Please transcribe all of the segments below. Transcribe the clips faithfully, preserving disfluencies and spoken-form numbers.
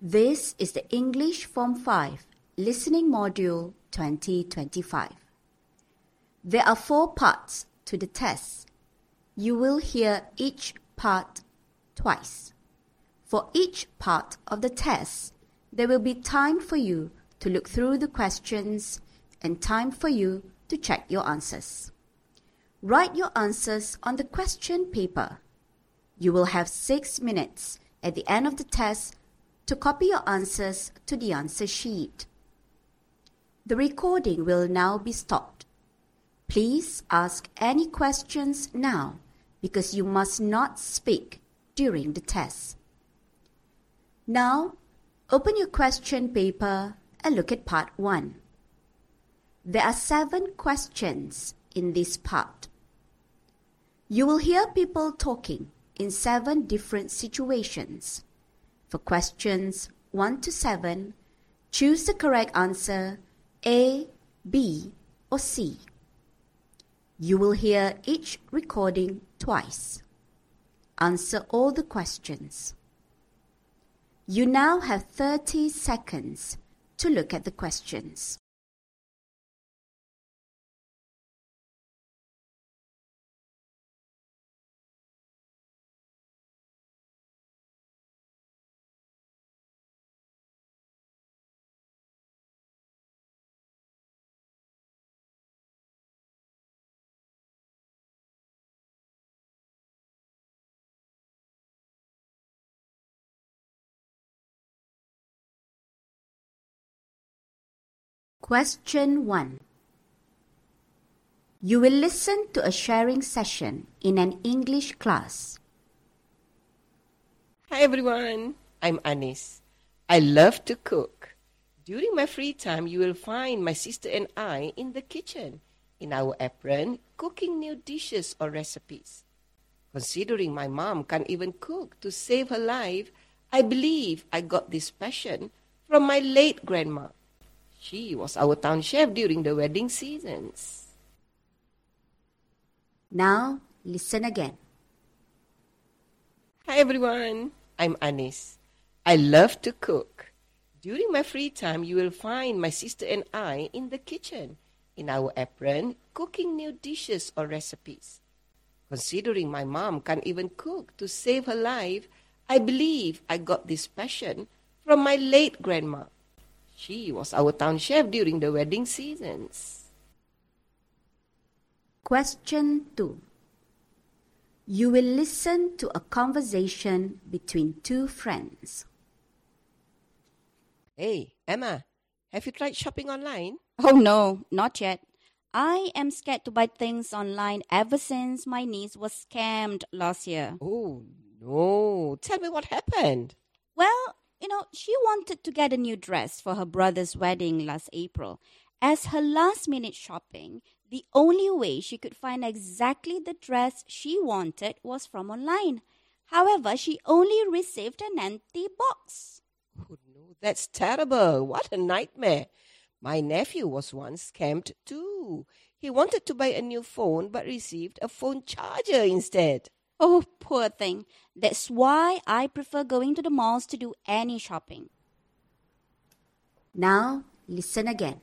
This is the English Form five Listening Module twenty twenty-five. There are four parts to the test. You will hear each part twice. For each part of the test, there will be time for you to look through the questions and time for you to check your answers. Write your answers on the question paper. You will have six minutes at the end of the test to copy your answers to the answer sheet. The recording will now be stopped. Please ask any questions now because you must not speak during the test. Now, open your question paper and look at part one. There are seven questions in this part. You will hear people talking in seven different situations. For questions one to seven, choose the correct answer A, B, or C. You will hear each recording twice. Answer all the questions. You now have thirty seconds to look at the questions. Question one. You will listen to a sharing session in an English class. Hi everyone, I'm Anis. I love to cook. During my free time, you will find my sister and I in the kitchen, in our apron, cooking new dishes or recipes. Considering my mom can't even cook to save her life, I believe I got this passion from my late grandma. She was our town chef during the wedding seasons. Now, listen again. Hi everyone, I'm Anis. I love to cook. During my free time, you will find my sister and I in the kitchen, in our apron, cooking new dishes or recipes. Considering my mom can't even cook to save her life, I believe I got this passion from my late grandma. She was our town chef during the wedding seasons. Question two. You will listen to a conversation between two friends. Hey, Emma, have you tried shopping online? Oh no, not yet. I am scared to buy things online ever since my niece was scammed last year. Oh no, tell me what happened. Well, you know, she wanted to get a new dress for her brother's wedding last April. As her last-minute shopping, the only way she could find exactly the dress she wanted was from online. However, she only received an empty box. Oh no, that's terrible. What a nightmare. My nephew was once scammed too. He wanted to buy a new phone but received a phone charger instead. Oh, poor thing. That's why I prefer going to the malls to do any shopping. Now, listen again.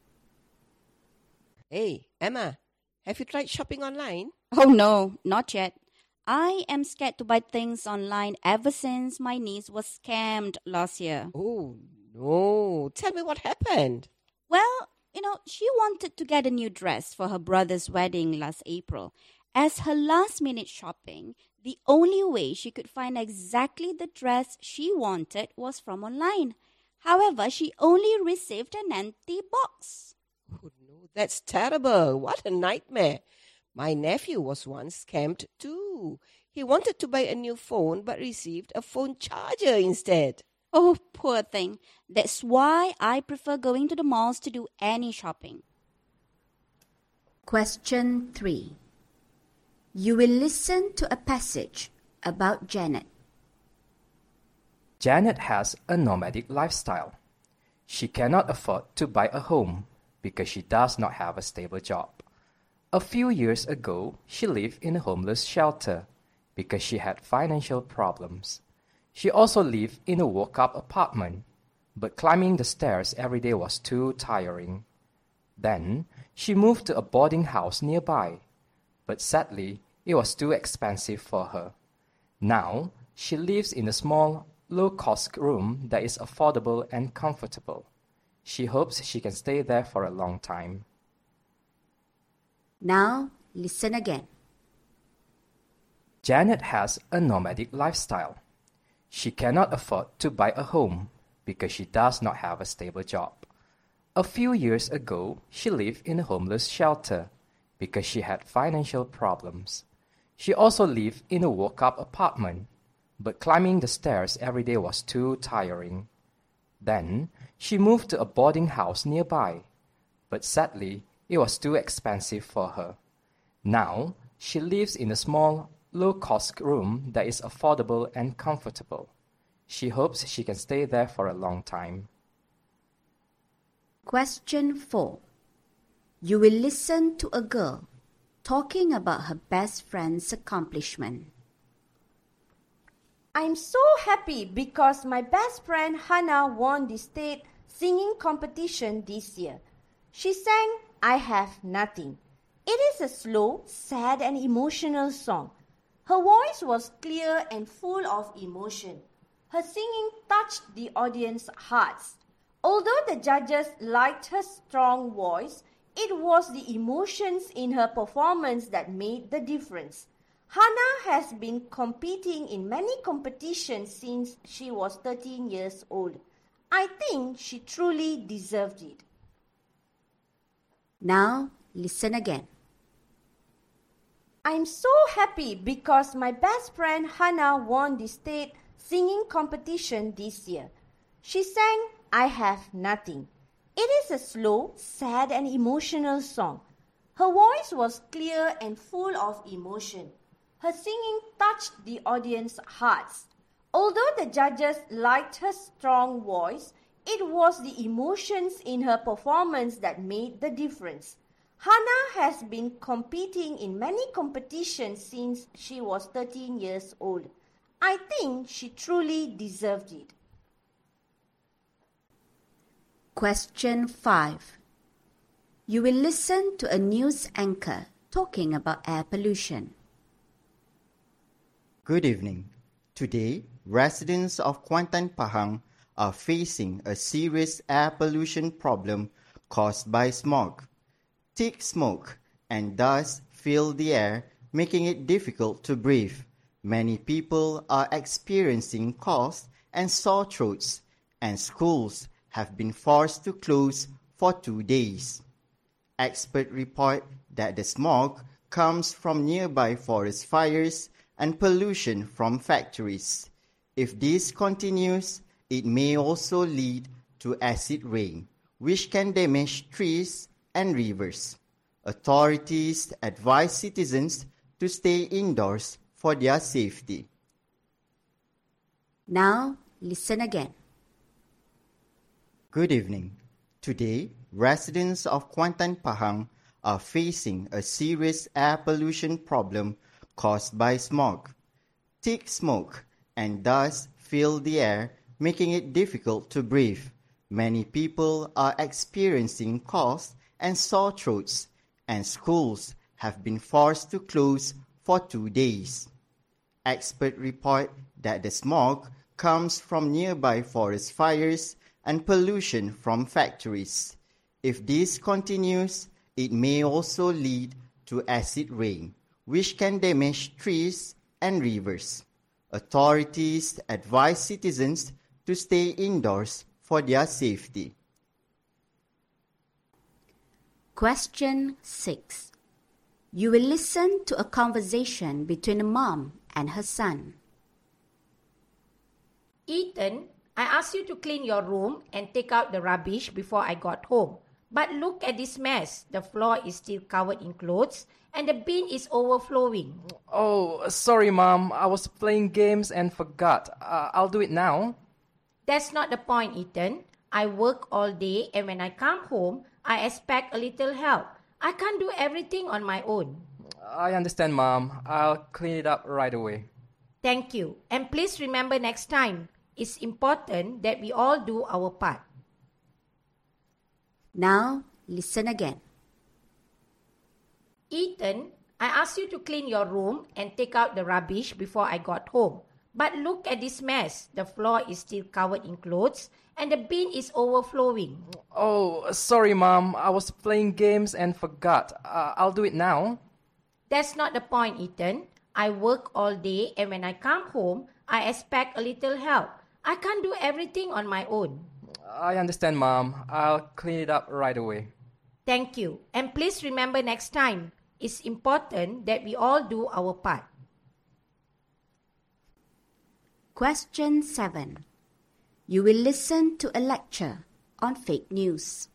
Hey, Emma, have you tried shopping online? Oh no, not yet. I am scared to buy things online ever since my niece was scammed last year. Oh no, tell me what happened. Well, you know, she wanted to get a new dress for her brother's wedding last April. As her last-minute shopping, the only way she could find exactly the dress she wanted was from online. However, she only received an empty box. Oh no, that's terrible. What a nightmare. My nephew was once scammed too. He wanted to buy a new phone but received a phone charger instead. Oh, poor thing. That's why I prefer going to the malls to do any shopping. Question three. You will listen to a passage about Janet. Janet has a nomadic lifestyle. She cannot afford to buy a home because she does not have a stable job. A few years ago, she lived in a homeless shelter because she had financial problems. She also lived in a walk-up apartment, but climbing the stairs every day was too tiring. Then she moved to a boarding house nearby, but sadly it was too expensive for her. Now she lives in a small, low-cost room that is affordable and comfortable. She hopes she can stay there for a long time. Now listen again. Janet has a nomadic lifestyle. She cannot afford to buy a home because she does not have a stable job. A few years ago, she lived in a homeless shelter because she had financial problems. She also lived in a walk-up apartment, but climbing the stairs every day was too tiring. Then she moved to a boarding house nearby, but sadly it was too expensive for her. Now she lives in a small, low-cost room that is affordable and comfortable. She hopes she can stay there for a long time. Question four. You will listen to a girl talking about her best friend's accomplishment. I'm so happy because my best friend Hannah won the state singing competition this year. She sang I Have Nothing. It is a slow, sad and emotional song. Her voice was clear and full of emotion. Her singing touched the audience's hearts. Although the judges liked her strong voice, it was the emotions in her performance that made the difference. Hannah has been competing in many competitions since she was thirteen years old. I think she truly deserved it. Now listen again. I'm so happy because my best friend Hannah won the state singing competition this year. She sang I Have Nothing. It is a slow, sad and emotional song. Her voice was clear and full of emotion. Her singing touched the audience's hearts. Although the judges liked her strong voice, it was the emotions in her performance that made the difference. Hannah has been competing in many competitions since she was thirteen years old. I think she truly deserved it. Question five. You will listen to a news anchor talking about air pollution. Good evening. Today, residents of Kuantan Pahang are facing a serious air pollution problem caused by smog. Thick smoke and dust fill the air, making it difficult to breathe. Many people are experiencing coughs and sore throats, and schools have been forced to close for two days. Experts report that the smog comes from nearby forest fires and pollution from factories. If this continues, it may also lead to acid rain, which can damage trees and rivers. Authorities advise citizens to stay indoors for their safety. Now listen again. Good evening. Today, residents of Kuantan Pahang are facing a serious air pollution problem caused by smog. Thick smoke and dust fill the air, making it difficult to breathe. Many people are experiencing coughs and sore throats, and schools have been forced to close for two days. Experts report that the smog comes from nearby forest fires and pollution from factories. If this continues, it may also lead to acid rain, which can damage trees and rivers. Authorities advise citizens to stay indoors for their safety. Question six. You will listen to a conversation between a mom and her son. Ethan, I asked you to clean your room and take out the rubbish before I got home. But look at this mess. The floor is still covered in clothes and the bin is overflowing. Oh, sorry, Mom. I was playing games and forgot. Uh, I'll do it now. That's not the point, Ethan. I work all day and when I come home, I expect a little help. I can't do everything on my own. I understand, Mom. I'll clean it up right away. Thank you. And please remember next time, it's important that we all do our part. Now, listen again. Ethan, I asked you to clean your room and take out the rubbish before I got home. But look at this mess. The floor is still covered in clothes and the bin is overflowing. Oh, sorry, Mom. I was playing games and forgot. Uh, I'll do it now. That's not the point, Ethan. I work all day and when I come home, I expect a little help. I can't do everything on my own. I understand, Mom. I'll clean it up right away. Thank you. And please remember next time, it's important that we all do our part. Question seven. You will listen to a lecture on fake news.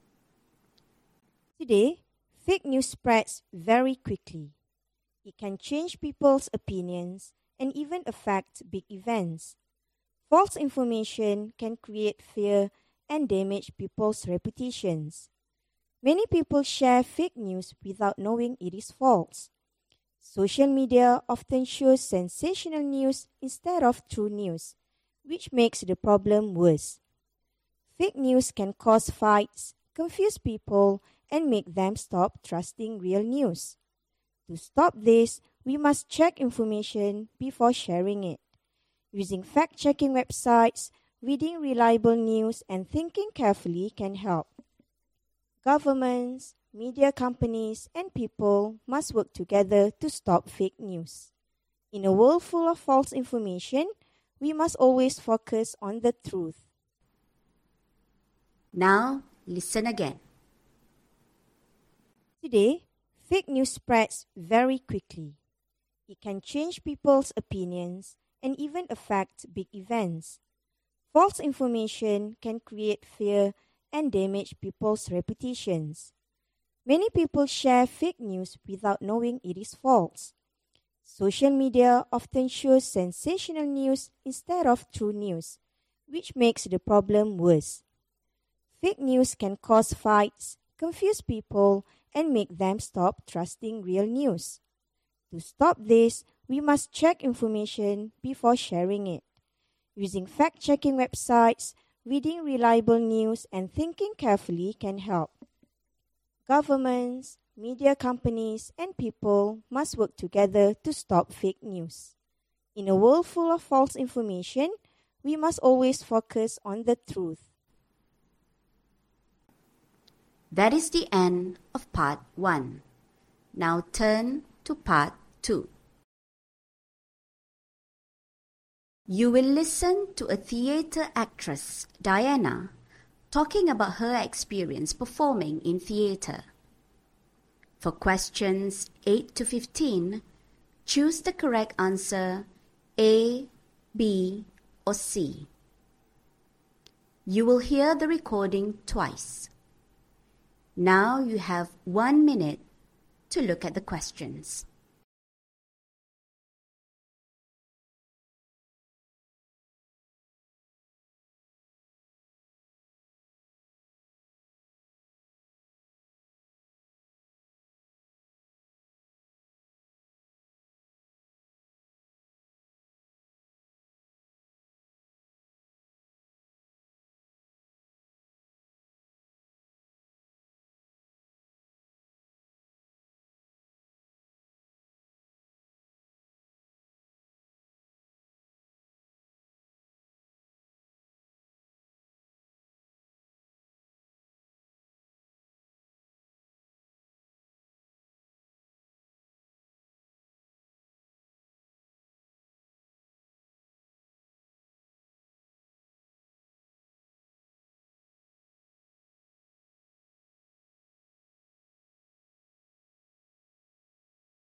Today, fake news spreads very quickly. It can change people's opinions and even affect big events. False information can create fear and damage people's reputations. Many people share fake news without knowing it is false. Social media often shows sensational news instead of true news, which makes the problem worse. Fake news can cause fights, confuse people, and make them stop trusting real news. To stop this, we must check information before sharing it. Using fact-checking websites, reading reliable news, and thinking carefully can help. Governments, media companies, and people must work together to stop fake news. In a world full of false information, we must always focus on the truth. Now, listen again. Today, fake news spreads very quickly. It can change people's opinions and even affect big events. False information can create fear and damage people's reputations. Many people share fake news without knowing it is false. Social media often shows sensational news instead of true news, which makes the problem worse. Fake news can cause fights, confuse people, and make them stop trusting real news. To stop this, we must check information before sharing it. Using fact-checking websites, reading reliable news, and thinking carefully can help. Governments, media companies, and people must work together to stop fake news. In a world full of false information, we must always focus on the truth. That is the end of part one. Now turn to part two. You will listen to a theatre actress, Diana, talking about her experience performing in theatre. For questions eight to fifteen, choose the correct answer A, B, or C. You will hear the recording twice. Now you have one minute to look at the questions.